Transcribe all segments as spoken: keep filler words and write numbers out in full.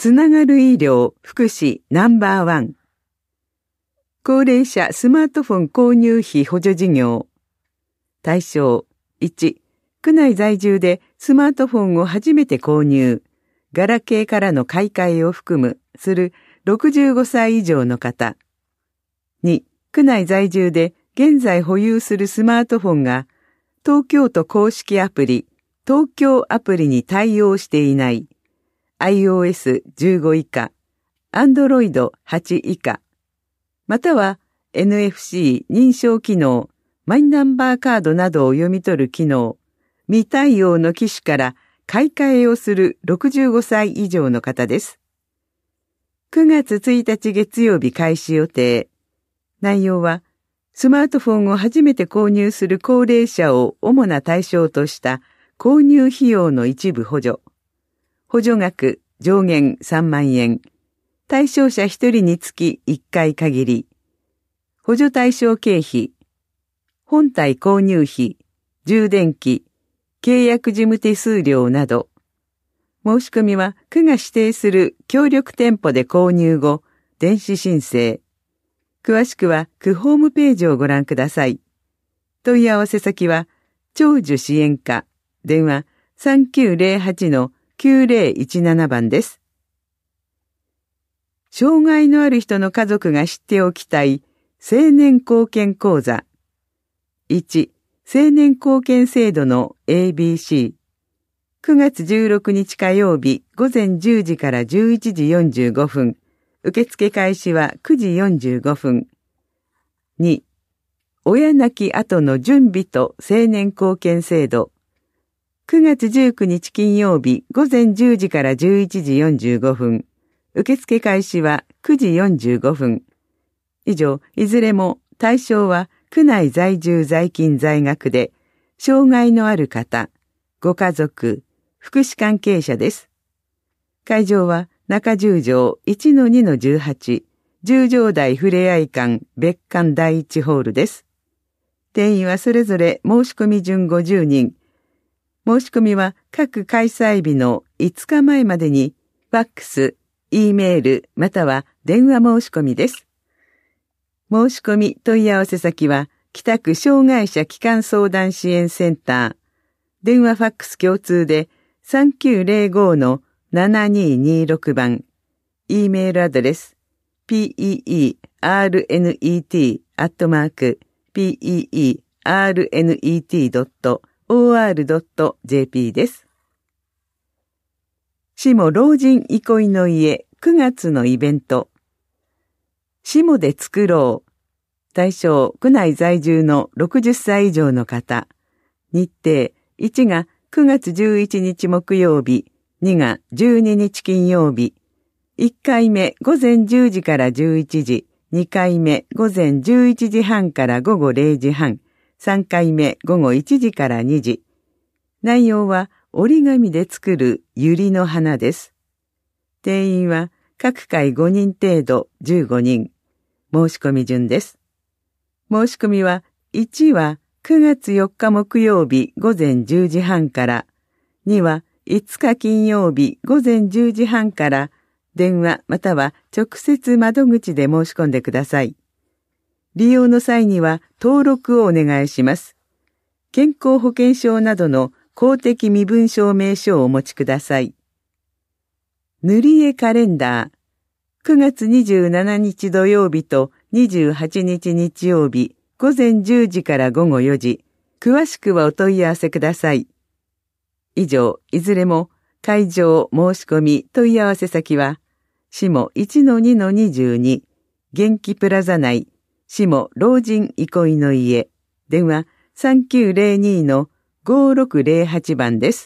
つながる医療・福祉ナンバーワン。高齢者スマートフォン購入費補助事業。対象いち、区内在住でスマートフォンを初めて購入、ガラケーからの買い替えを含むするろくじゅうごさい以上の方。に、区内在住で現在保有するスマートフォンが東京都公式アプリ、東京アプリに対応していない。アイオーエスじゅうご 以下、アンドロイドはち以下、または エヌエフシー 認証機能、マイナンバーカードなどを読み取る機能、未対応の機種から買い替えをするろくじゅうごさい以上の方です。くがつついたち月曜日開始予定。内容は、スマートフォンを初めて購入する高齢者を主な対象とした購入費用の一部補助。補助額上限さんまんえん。対象者ひとりにつきいっかい限り。補助対象経費。本体購入費、充電器、契約事務手数料など。申し込みは区が指定する協力店舗で購入後、電子申請。詳しくは区ホームページをご覧ください。問い合わせ先は、長寿支援課、電話さんきゅうゼロはちのきゅうゼロいちななばんです。障害のある人の家族が知っておきたい青年貢献講座。いち、青年貢献制度の エービーシー。くがつじゅうろくにち火曜日午前じゅうじからじゅういちじよんじゅうごふん。受付開始はくじよんじゅうごふん。に、親亡き後の準備と青年貢献制度。くがつじゅうくにち金曜日午前じゅうじからじゅういちじよんじゅうごふん。受付開始はくじよんじゅうごふん。以上、いずれも対象は区内在住在勤在学で、障害のある方、ご家族、福祉関係者です。会場は中十条 いちのにのじゅうはち、十条台ふれあい館別館第一ホールです。定員はそれぞれ申し込み順ごじゅうにん。申し込みは各開催日のいつかまえまでに、ファックス、E メール、または電話申し込みです。申し込み問い合わせ先は、北区障害者基幹相談支援センター。電話ファックス共通でさんきゅうゼロごのななににろくばん。E メールアドレス、ペーエーアールエヌイーティー アットマーク、ペーエーアールエヌイーティー ドット オーアール ドット ジェーピー です。下老人憩いの家くがつのイベント。下で作ろう。対象、区内在住のろくじゅっさい以上の方。日程、いちがくがつじゅういちにち木曜日、にがじゅうににち金曜日。いっかいめ午前じゅうじからじゅういちじ、にかいめ午前じゅういちじはんから午後れいじはん、さんかいめ午後いちじからにじ。内容は折り紙で作る百合の花です。定員は各回ごにん程度じゅうごにん。申し込み順です。申し込みは、いちはくがつよっか木曜日午前じゅうじはんから、にはいつか金曜日午前じゅうじはんから、電話または直接窓口で申し込んでください。利用の際には登録をお願いします。健康保険証などの公的身分証明書をお持ちください。塗り絵カレンダー。くがつにじゅうしちにち土曜日とにじゅうはちにち日曜日午前じゅうじから午後よじ。詳しくはお問い合わせください。以上、いずれも会場申し込み問い合わせ先は、下 いちのにのにじゅうに、元気プラザ内、下老人憩いの家、電話さんきゅうゼロにのごろくゼロはちばんです。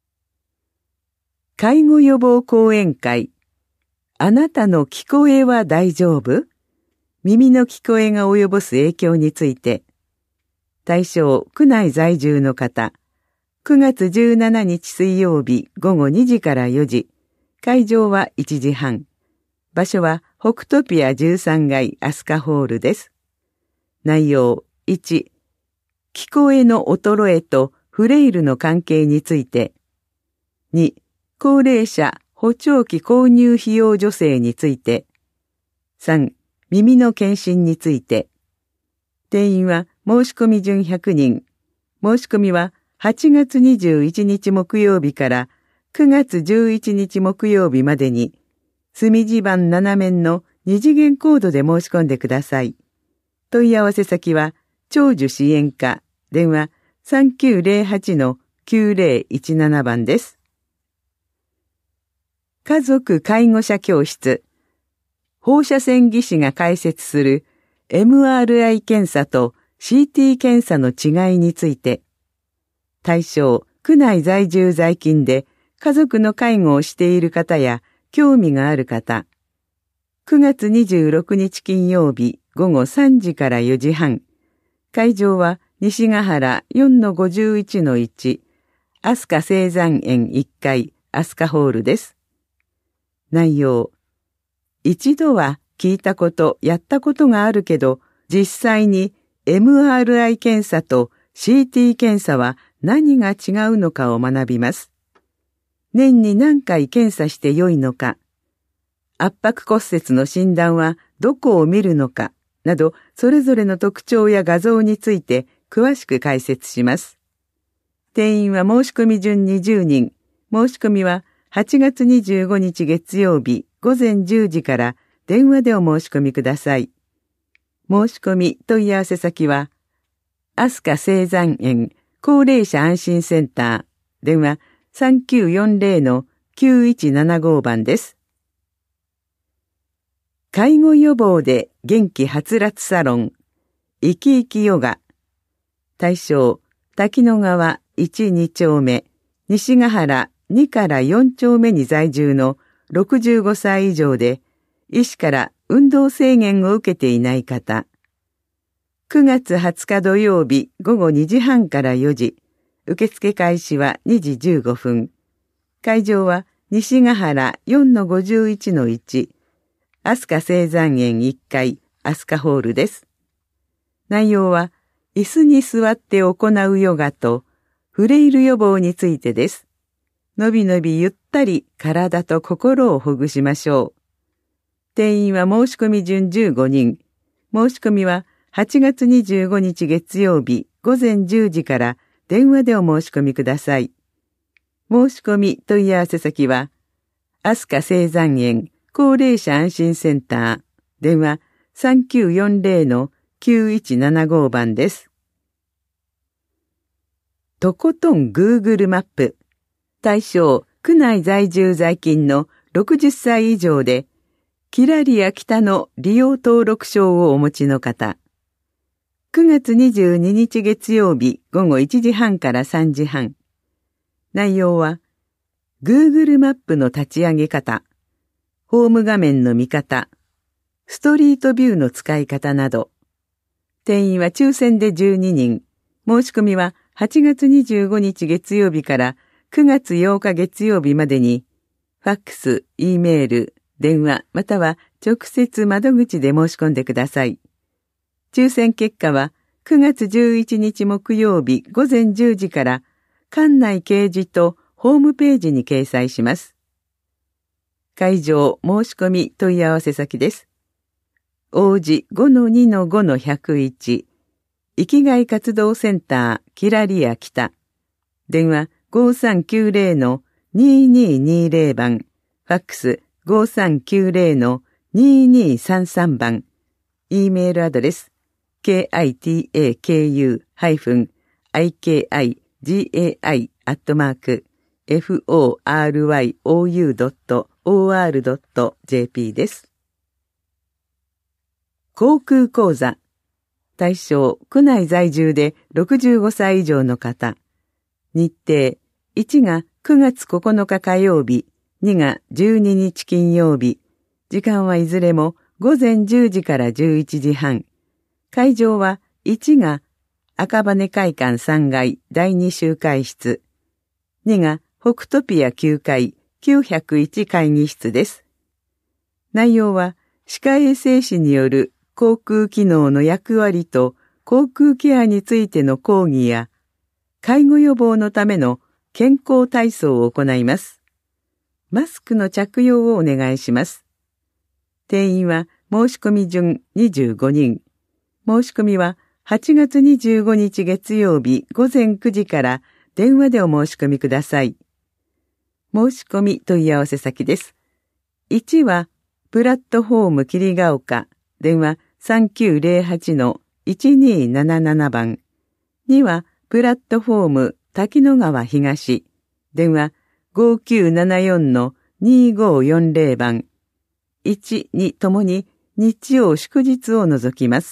介護予防講演会。あなたの聞こえは大丈夫？耳の聞こえが及ぼす影響について。対象、区内在住の方。くがつじゅうしちにち水曜日午後にじからよじ。会場はいちじはん。場所は北トピアじゅうさんがいアスカホールです。内容いち、聞こえの衰えとフレイルの関係について。に、高齢者補聴器購入費用助成について。さん、耳の検診について。定員は申し込み順ひゃくにん。申し込みははちがつにじゅういちにち木曜日からくがつじゅういちにち木曜日までに、隅地盤なな面の二次元コードで申し込んでください。問い合わせ先は、長寿支援課、電話 さんきゅうゼロはちのきゅうゼロいちなな 番です。家族介護者教室、放射線技師が開設する エムアールアイ 検査と シーティー 検査の違いについて、対象、区内在住在勤で家族の介護をしている方や興味がある方、くがつにじゅうろくにち金曜日ごごさんじからよじはん、会場は西ヶ原 よんのごじゅういちのいち、飛鳥青山園いっかい飛鳥ホールです。内容、一度は聞いたこと、やったことがあるけど、実際に エムアールアイ 検査と シーティー 検査は何が違うのかを学びます。年に何回検査してよいのか、圧迫骨折の診断はどこを見るのか、などそれぞれの特徴や画像について詳しく解説します。定員は申し込み順にじゅうにん、申し込みははちがつにじゅうごにち月曜日ごぜんじゅうじから電話でお申し込みください。申し込み問い合わせ先は、飛鳥青山園高齢者安心センター、電話 さんきゅうよんゼロのきゅういちななご 番です。介護予防で元気はつらつサロン、生き生きヨガ。対象、滝野川いち、に丁目、西ヶ原にからよん丁目に在住のろくじゅうごさい以上で、医師から運動制限を受けていない方。くがつはつか土曜日ごごにじはんからよじ、受付開始はにじじゅうごふん。会場は西ヶ原 よんのごじゅういちのいち、飛鳥青山園いっかい飛鳥ホールです。内容は、椅子に座って行うヨガと、フレイル予防についてです。のびのびゆったり体と心をほぐしましょう。定員は申し込み順じゅうごにん。申し込みははちがつにじゅうごにち月曜日ごぜんじゅうじから電話でお申し込みください。申し込み問い合わせ先は、飛鳥青山園高齢者安心センター、電話 さんきゅうよんゼロのきゅういちななご 番です。とことん Google マップ。対象、区内在住在勤のろくじゅっさい以上で、キラリア北の利用登録証をお持ちの方。くがつにじゅうににち月曜日ごごいちじはんからさんじはん。内容は、Google マップの立ち上げ方、ホーム画面の見方、ストリートビューの使い方など。定員は抽選でじゅうににん。申し込みははちがつにじゅうごにち月曜日からくがつようか月曜日までに、ファックス、Eメール、電話または直接窓口で申し込んでください。抽選結果はくがつじゅういちにち木曜日ごぜんじゅうじから館内掲示とホームページに掲載します。会場申し込み問い合わせ先です。王子 ごのにのごのひゃくいち、生きがい活動センターキラリア北、電話ごさんきゅうゼロのにににゼロ番、ファックスごさんきゅうゼロのににさんさん番、Eメールアドレス キタク イキガイ アットマーク フォーアールワイオーユー ドット オーアール ドット ジェーピー です。航空講座。対象、区内在住でろくじゅうごさい以上の方。日程、いちがくがつここのか火曜日、にがじゅうににち金曜日。時間はいずれもごぜんじゅうじからじゅういちじはん。会場はいちが赤羽会館さんがいだいに集会室。にが北トピアきゅうかいきゅうひゃくいち会議室です。内容は歯科衛生士による航空機能の役割と航空ケアについての講義や、介護予防のための健康体操を行います。 マスクの着用をお願いします。定員は申し込み順にじゅうごにん。申し込みははちがつにじゅうごにち月曜日ごぜんくじから電話でお申し込みください。申し込み問い合わせ先です。いちはプラットフォーム霧ヶ丘、電話 さんきゅうゼロはちのいちにーなななな 番。にはプラットフォーム滝野川東、電話 ごきゅうななよんのにーごーよんゼロ 番。いち、にともに日曜祝日を除きます。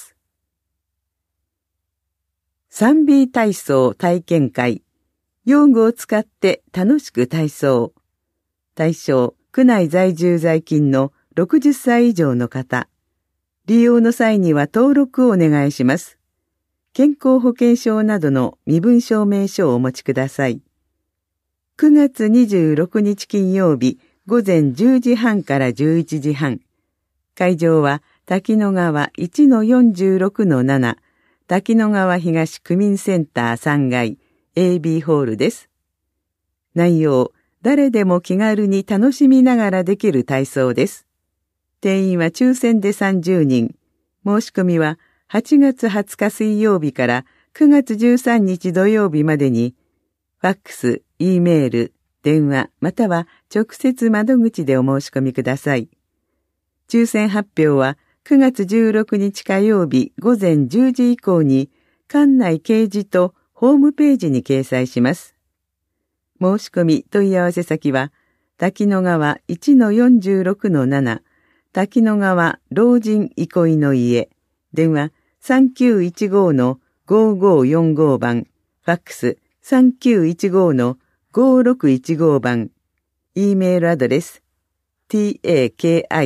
サンビー体操体験会。用具を使って楽しく体操。対象、区内在住在勤のろくじゅっさい以上の方。利用の際には登録をお願いします。健康保険証などの身分証明書をお持ちください。くがつにじゅうろくにち金曜日午前じゅうじはんからじゅういちじはん。会場は滝野川 いちのよんじゅうろくのなな。滝野川東区民センターさんがい エービー ホールです。内容、誰でも気軽に楽しみながらできる体操です。定員は抽選でさんじゅうにん。申し込みははちがつはつか水曜日からくがつじゅうさんにち土曜日までに、ファックス、E メール、電話、または直接窓口でお申し込みください。抽選発表はくがつじゅうろくにち火曜日午前じゅうじ以降に館内掲示とホームページに掲載します。申し込み問い合わせ先は滝野川 いちのよんじゅうろくのなな、滝野川老人憩いの家、電話 さんきゅういちごのごごよんご 番、ファックス さんきゅういちごのごろくいちご 番、E メールアドレス タキノガワ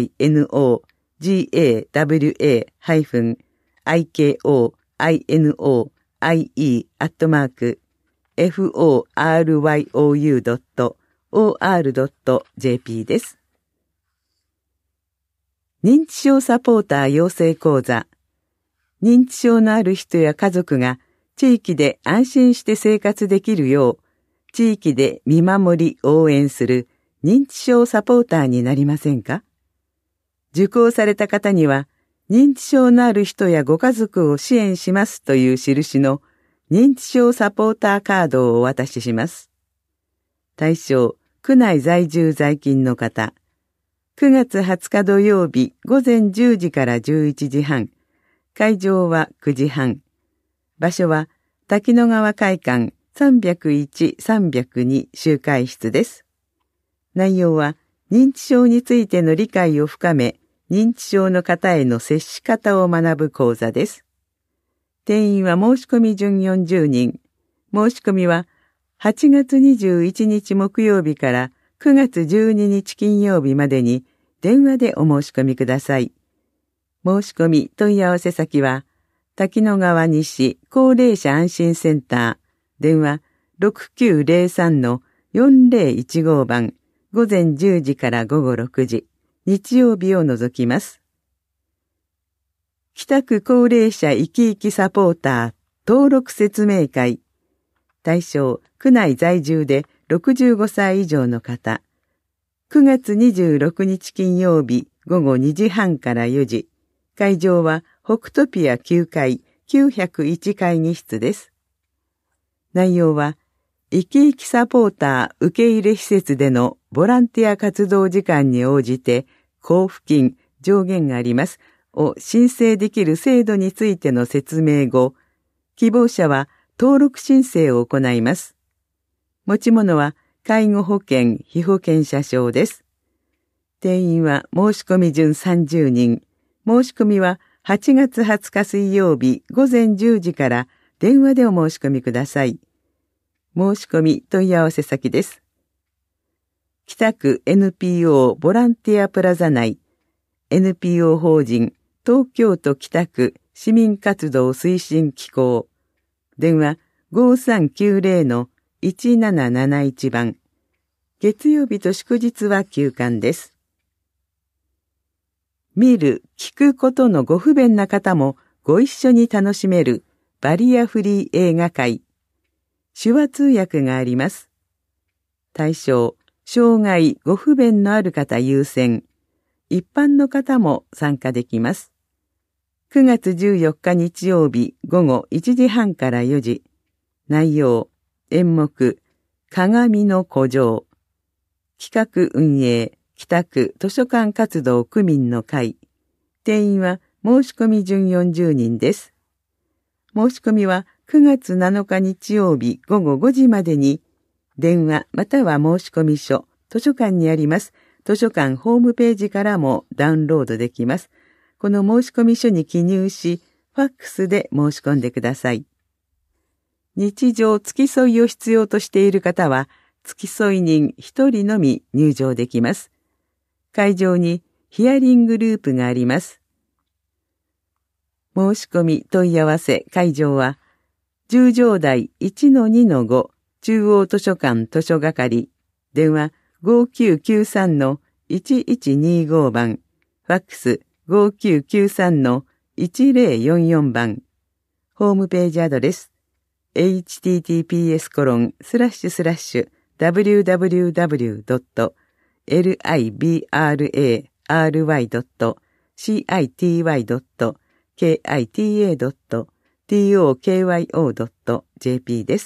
ハイフン アイケーオーアイエヌオーアイイー アットマーク フォーアールワイオーユードットオーアールドットジェーピー です。認知症サポーター養成講座。認知症のある人や家族が地域で安心して生活できるよう、地域で見守り応援する認知症サポーターになりませんか？受講された方には、認知症のある人やご家族を支援しますという印の認知症サポーターカードをお渡しします。対象、区内在住在勤の方。くがつはつか土曜日午前じゅうじからじゅういちじはん。会場はくじはん。場所は滝野川会館さんびゃくいち、さんびゃくに集会室です。内容は認知症についての理解を深め、認知症の方への接し方を学ぶ講座です。定員は申し込み順よんじゅうにん。申し込みははちがつにじゅういちにち木曜日からくがつじゅうににち金曜日までに電話でお申し込みください。申し込み問い合わせ先は滝野川西高齢者安心センター、電話 ろくきゅうゼロさんのよんゼロいちご 番、午前じゅうじから午後ろくじ、日曜日を除きます。北区高齢者生き生きサポーター登録説明会。対象、区内在住でろくじゅうごさい以上の方。くがつにじゅうろくにち金曜日午後にじはんからよじ。会場は北トピアきゅうかいきゅうひゃくいち会議室です。内容は、生き生きサポーター受け入れ施設でのボランティア活動時間に応じて交付金上限がありますを申請できる制度についての説明後、希望者は登録申請を行います。持ち物は介護保険被保険者証です。定員は申し込み順さんじゅうにん。申し込みははちがつはつか水曜日午前じゅうじから電話でお申し込みください。申し込み問い合わせ先です。北区 エヌピーオー ボランティアプラザ内 エヌピーオー 法人東京都北区市民活動推進機構、電話 ごさんきゅうゼロのいちなななないち 番、月曜日と祝日は休館です。見る、聞くことのご不便な方もご一緒に楽しめるバリアフリー映画会。手話通訳があります。対象、 障害ご不便のある方優先、一般の方も参加できます。くがつじゅうよっか日曜日午後いちじはんからよじ。内容、演目、鏡の古城。企画運営、北区図書館活動区民の会。定員は申し込み順よんじゅうにんです。申し込みはくがつなのか日曜日午後ごじまでに、電話または申し込み書、図書館にあります図書館ホームページからもダウンロードできます。この申し込み書に記入し、ファックスで申し込んでください。日常付き添いを必要としている方は、付き添い人一人のみ入場できます。会場にヒアリングループがあります。申し込み問い合わせ会場は、十条台 いちのにのご 中央図書館図書係、電話 ごきゅうきゅうさんのいちいちにご 番、ファックスごきゅうきゅうさんのいちぜろよんよん 番、ホームページアドレス、エイチティーティーピーエスコロンスラッシュスラッシュダブリューダブリューダブリュードットエルアイビーアールエーアールワイドットシーアイティーワイドットケーアイティーエードットティーオーケーワイオードットジェーピー です。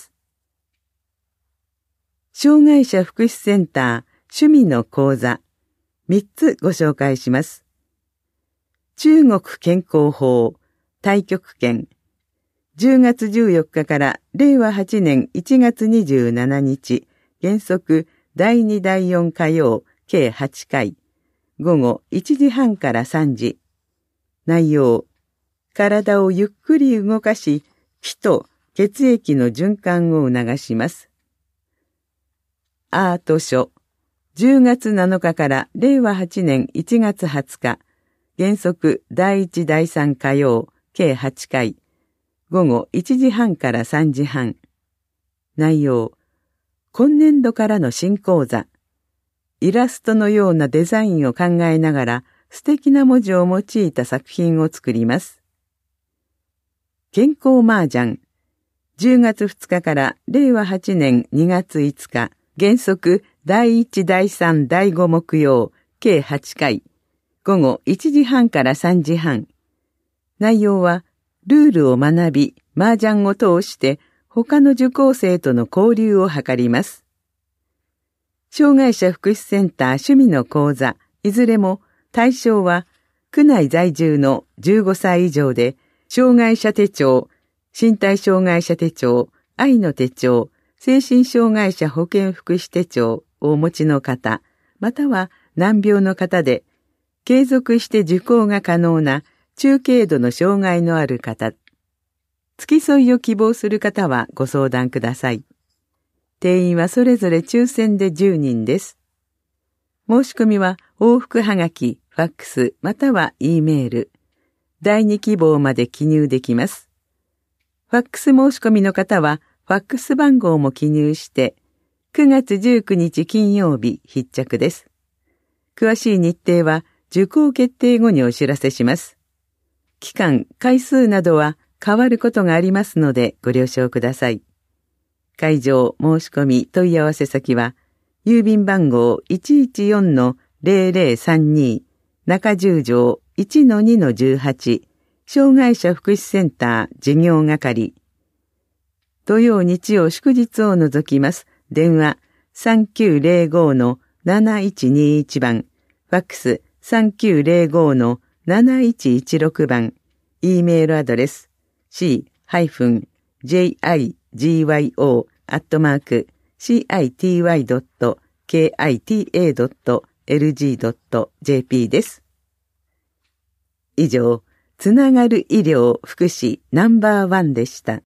障害者福祉センター趣味の講座みっつご紹介します。中国健康法太極拳じゅうがつじゅうよっかかられいわはちねんいちがつにじゅうしちにち原則だいにだいよん火曜計はちかい午後いちじはんからさんじ。内容、体をゆっくり動かし気と血液の循環を促します。アート書じゅうがつなのかかられいわはちねんいちがつはつか原則だいいちだいさん火曜計はちかい午後いちじはんからさんじはん。内容、今年度からの新講座。イラストのようなデザインを考えながら素敵な文字を用いた作品を作ります。健康麻雀じゅうがつふつかかられいわはちねんにがついつか原則だいいちだいさんだいご木曜計はちかい午後いちじはんからさんじはん。内容は、ルールを学び、麻雀を通して他の受講生との交流を図ります。障害者福祉センター趣味の講座、いずれも対象は、区内在住のじゅうごさい以上で、障害者手帳、身体障害者手帳、愛の手帳、精神障害者保健福祉手帳をお持ちの方、または難病の方で、継続して受講が可能な中軽度の障害のある方、付き添いを希望する方はご相談ください。定員はそれぞれ抽選でじゅうにんです。申し込みは往復はがき、ファックスまたは E メール、だいに希望まで記入できます。ファックス申し込みの方はファックス番号も記入して、くがつじゅうくにち金曜日必着です。詳しい日程は受講決定後にお知らせします。期間、回数などは変わることがありますのでご了承ください。会場申し込み問い合わせ先は、郵便番号 いちいちよんのぜろぜろさんに 中十条 いちのにのじゅうはち 障害者福祉センター事業係。土曜日曜祝日を除きます。電話 さんきゅうぜろごのなないちにいち 番、ファックス さんきゅうぜろごのなないちいちろく 番、E メールアドレス シージェイアイジーワイオー アットマーク シーアイティーワイドットケーアイティーエードットエルジードットジェーピー です。以上、つながる医療福祉ナンバーワンでした。